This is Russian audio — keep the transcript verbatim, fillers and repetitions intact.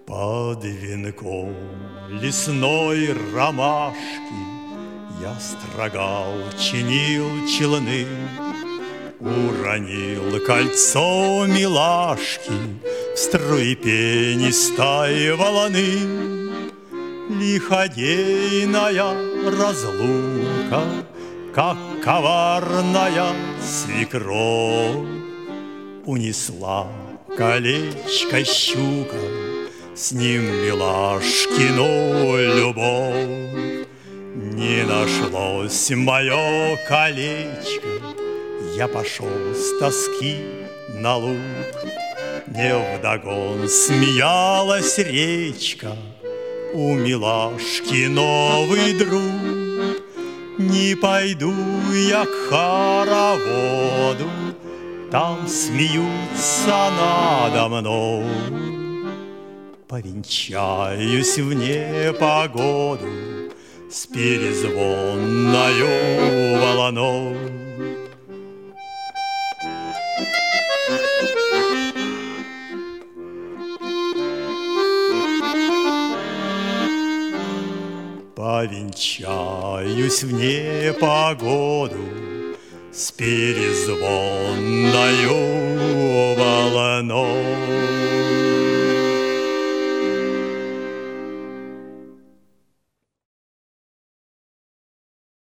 Под венком лесной ромашки я строгал, чинил челны, уронил кольцо милашки в струи пенистой волны. Лиходейная разлука, как коварная свекровь, унесла колечко щука, с ним милашкину любовь. Не нашлось мое колечко, я пошел с тоски на луг. Невдогон смеялась речка, у милашки новый друг. Не пойду я к хороводу, там смеются надо мной. Повенчаюсь в непогоду с перезвонною волной. Повенчаюсь в непогоду с перезвонною волной.